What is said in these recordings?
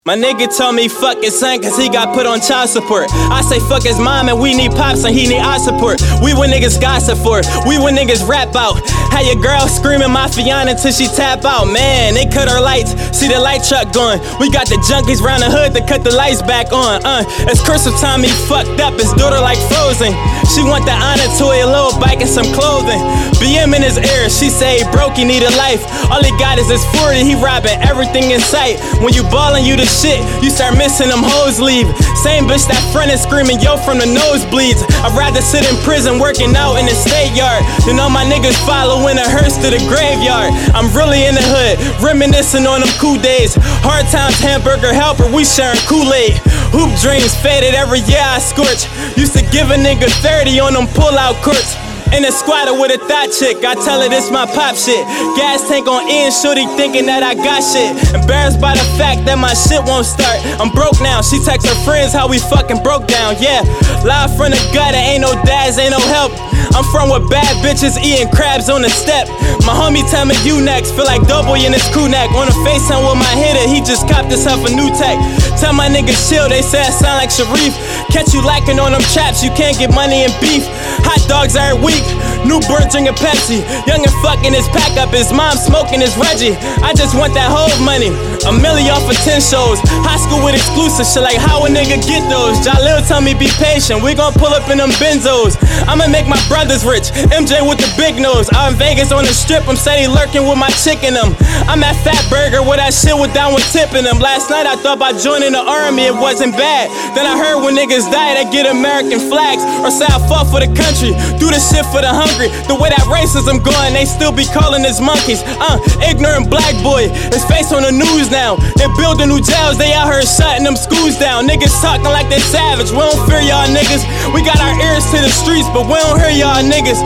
My nigga told me fuck his son cause he got put on child support. I say fuck his mom and we need pops and he need our support. We what niggas gossip for, we what niggas rap out. Had your girl screaming my fiance until she tap out. Man, they cut her lights, see the light truck going. We got the junkies round the hood to cut the lights back on. It's Christmas time, he fucked up, his daughter like Frozen. She want the honor toy, a little bike and some clothing. BM in his ear, she say he broke, he need a life. All he got is his 40, he robbing everything in sight. When you ballin', you the shit, you start missing them hoes leave. Same bitch that friend is screaming yo from the nosebleeds. I'd rather sit in prison working out in the state yard than all my niggas following a hearse to the graveyard. I'm really in the hood, reminiscing on them cool days. Hard times, hamburger helper, we sharing Kool-Aid. Hoop dreams faded every year I scorch. Used to give a nigga 30 on them pull-out courts. In a squatter with a thought chick, I tell her this my pop shit. Gas tank on E and shorty thinking that I got shit. Embarrassed by the fact that my shit won't start. I'm broke now, she texts her friends how we fucking broke down, yeah. Live from the gutter, ain't no dads, ain't no help. I'm from with bad bitches eating crabs on the step. My homie tell me you next, feel like Doughboy in his crew neck. On the FaceTime with my hitter, he just copped himself a new tech. Tell my niggas chill, they say I sound like Sharif. Catch you lacking on them traps, you can't get money in beef. Hot dogs every week, newborn drinking Pepsi. Young and fucking his pack up, his mom smoking his Reggie. I just want that whole money, a million off of 10 shows. High school with exclusive shit, like how a nigga get those? Jalil tell me be patient, we gon' pull up in them benzos. I'ma make my brothers rich, MJ with the big nose. Out in Vegas on the strip, I'm steady lurking with my chick in them. I'm at Fat Burger where that shit went down with tipping them. Last night I thought about joining the army, it wasn't bad. Then I heard when niggas die they get American flags, or say I fought for the country, do the shit for the hungry. The way that racism going, they still be calling us monkeys. Ignorant black boy, his face on the news now. They building new jails, they out here shutting them schools down. Niggas talking like they savage, we don't fear y'all niggas. We got our ears to the streets, but we don't hear y'all niggas.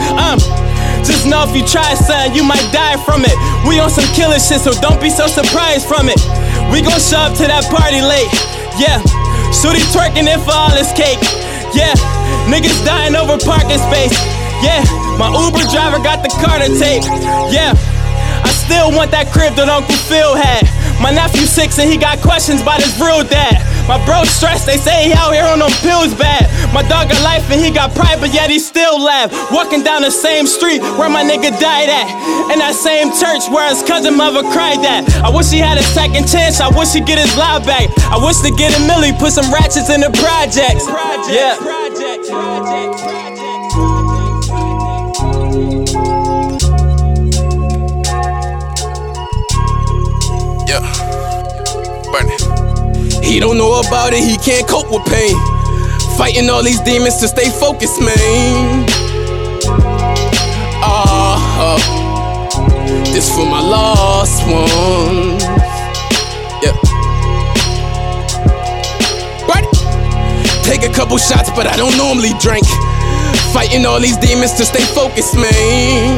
Just know if you try something, you might die from it. We on some killer shit, so don't be so surprised from it. We gon' show up to that party late, yeah. Shooty twerking in for all this cake, yeah. Niggas dying over parking space, yeah. My Uber driver got the car to take, yeah. I still want that crib that Uncle Phil had. My nephew 6 and he got questions about his real dad. My bro stressed, they say he out here on them pills bad. My dog got life and he got pride, but yet he still laugh. Walking down the same street where my nigga died at, in that same church where his cousin mother cried at. I wish he had a second chance, I wish he'd get his life back. I wish to get a milli, put some ratchets in the projects. Yeah. He don't know about it, he can't cope with pain. Fighting all these demons to stay focused, man. This for my lost ones. Yeah. Right. Take a couple shots, but I don't normally drink. Fighting all these demons to stay focused, man.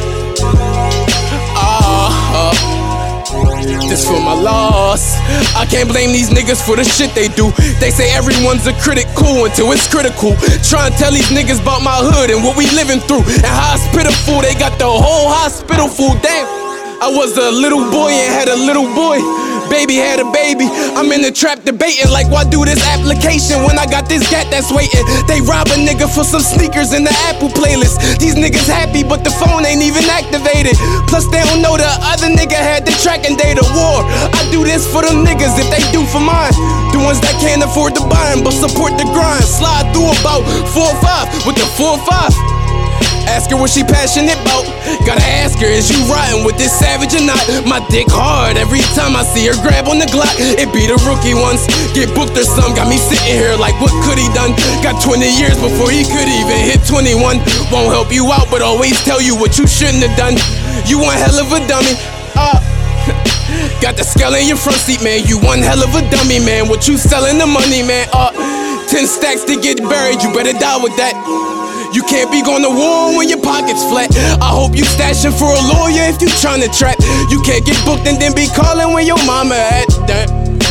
This for my loss. I can't blame these niggas for the shit they do. They say everyone's a critic, cool until it's critical. Try and tell these niggas about my hood and what we living through, and how it's pitiful. They got the whole hospital full. Damn, I was a little boy and had a little boy. Baby had a baby. I'm in the trap debating like, why do this application when I got this gat that's waiting? They rob a nigga for some sneakers in the Apple playlist. These niggas happy, but the phone ain't even activated. Plus they don't know the other nigga had the tracking data. War, I do this for them niggas if they do for mine. The ones that can't afford to buy them, but support the grind. Slide through about 4 or 5 with the 4 or 5. Ask her what she passionate about. Gotta ask her, is you riding with this savage or not? My dick hard every time I see her grab on the Glock. It be the rookie ones, get booked or some. Got me sitting here like, what could he done? Got 20 years before he could even hit 21. Won't help you out, but always tell you what you shouldn't have done. You one hell of a dummy. Got the skull in your front seat, man. You one hell of a dummy, man. What you selling the money, man? 10 stacks to get buried, you better die with that. You can't be going to war when your pocket's flat. I hope you stashing for a lawyer if you tryna trap. You can't get booked and then be calling when your mama at that.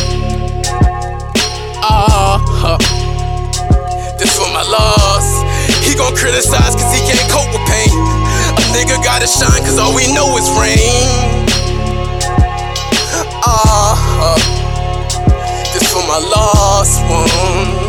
This for my loss. He gon' criticize cause he can't cope with pain. A nigga gotta shine cause all we know is rain. my lost one.